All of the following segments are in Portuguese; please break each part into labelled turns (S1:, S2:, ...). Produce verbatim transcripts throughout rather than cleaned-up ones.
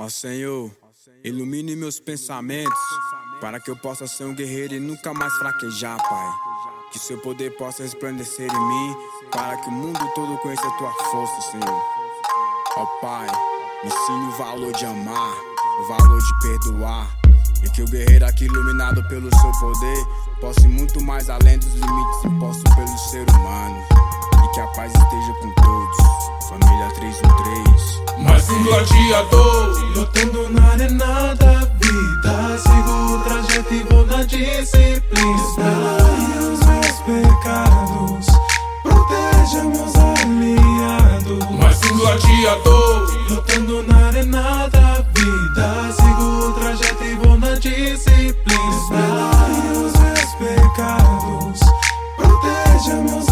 S1: Ó Senhor, ilumine meus pensamentos, para que eu possa ser um guerreiro e nunca mais fraquejar, Pai. Que seu poder possa resplandecer em mim, para que o mundo todo conheça a tua força, Senhor. Ó Pai, me ensine o valor de amar, o valor de perdoar, e que o guerreiro aqui iluminado pelo seu poder possa ir muito mais além dos limites impostos pelo ser humano. E que a paz esteja com todos. Família três um três.
S2: Mais um gladiador,
S3: lutando na arena da vida. Sigo o trajeto e vou na disciplina. Perdoe os meus pecados, proteja meus aliados.
S2: Mais um gladiador,
S3: lutando na arena da vida. Sigo o trajeto e vou na disciplina. Perdoe os meus pecados, proteja meus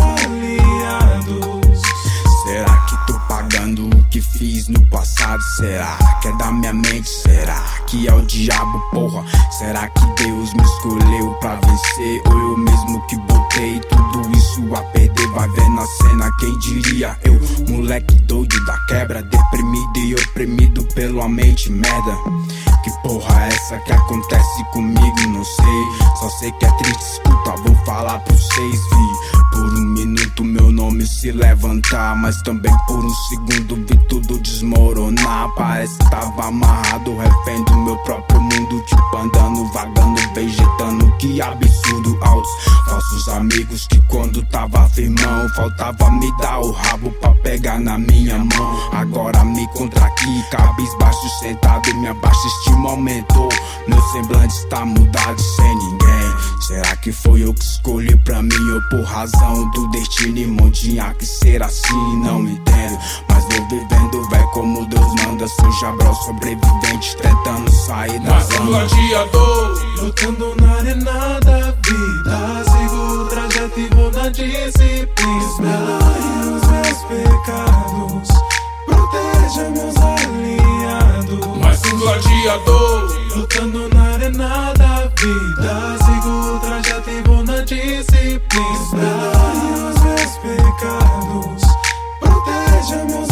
S3: aliados.
S1: Será que tô pagando o que fiz no passado? Será que é da minha mente? Será que é o diabo, porra? Será que Deus me escolheu pra vencer? Ou eu mesmo que botei tudo isso a perder? Vai ver na cena, quem diria eu, moleque doido da quebra, deprimido e oprimido pela mente merda. Que porra é essa que acontece comigo? Não sei, só sei que é triste, escuta, vou falar pra vocês. Vi por um minuto meu nome se levantar, mas também por um segundo vi tudo desmoronar. Parece que tava amarrado, refém do meu próprio mundo, tipo andando, vagando, vegetando. Que absurdo, altos falsos amigos que quando tava firmão faltava me dar o rabo pra pegar na minha mão. Agora me encontro aqui, cabisbaixo, sentado, minha baixa estima aumentou. Meu semblante está mudado sem ninguém. Será que foi eu que escolhi pra mim ou por razão do destino? Irmão, tinha que ser assim, não entendo. Mas vou vivendo, véi, como Deus manda. Sou Jabral sobrevivente, tentando sair da
S2: mais um gladiador,
S3: lutando na arena da vida. Sigo o trajeto e vou na disciplina. Perdoe os meus pecados, proteja meus aliados.
S2: mais um gladiador,
S3: lutando na arena da vida. Sigo o trajeto e vou na disciplina. Perdoe os meus pecados, proteja meus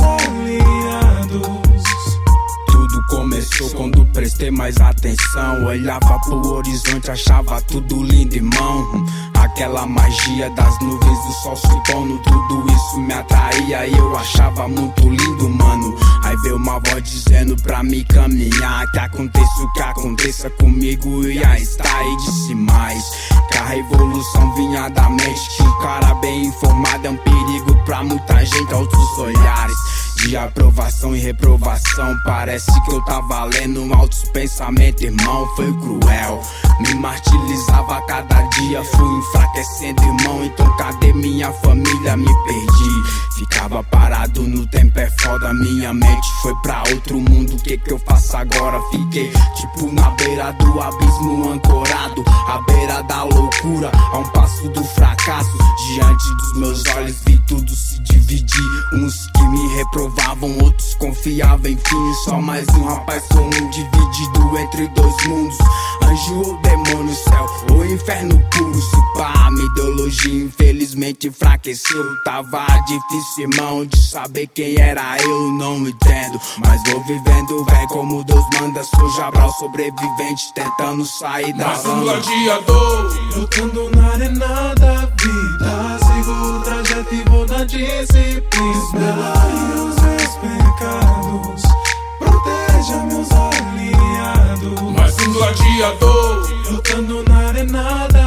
S3: aliados.
S1: Tudo começou quando prestei mais atenção. Olhava pro horizonte, achava tudo lindo, irmão. Aquela magia das nuvens, do sol se pondo, tudo isso me atraía e eu achava muito lindo, mano. Aí veio uma voz dizendo pra mim caminhar, que aconteça o que aconteça comigo ia estar. E disse mais, que a revolução vinha da mente, que um cara bem informado é um perigo pra muita gente. Altos olhares de aprovação e reprovação, parece que eu tava lendo altos pensamentos, irmão. Foi cruel, me martirizava a cada dia, fui enfraquecendo, irmão. Então cadê minha família? Me perdi, ficava parado no tempo, é foda. Minha mente foi pra outro mundo, o que que eu faço agora? Fiquei tipo na beira do abismo, ancorado à beira da loucura, a um passo do fracasso. Diante dos meus olhos vi tudo se dividir, uns que me reprovavam, outros confiavam, enfim. Só mais um rapaz comum dividido entre dois mundos, anjo ou demônio, céu ou inferno puro. Se pá, minha ideologia infelizmente enfraqueceu. Tava difícil, irmão, de saber quem era eu, não entendo. Mas vou vivendo, véi, como Deus manda. Sou Jabral sobrevivente, tentando sair da
S2: mais um
S1: zona.
S2: gladiador,
S3: lutando na arena da vida. Sigo o trajeto e vou na disciplina. Perdoe os meus pecados, proteja meus aliados.
S2: mais um gladiador,
S3: lutando na arena da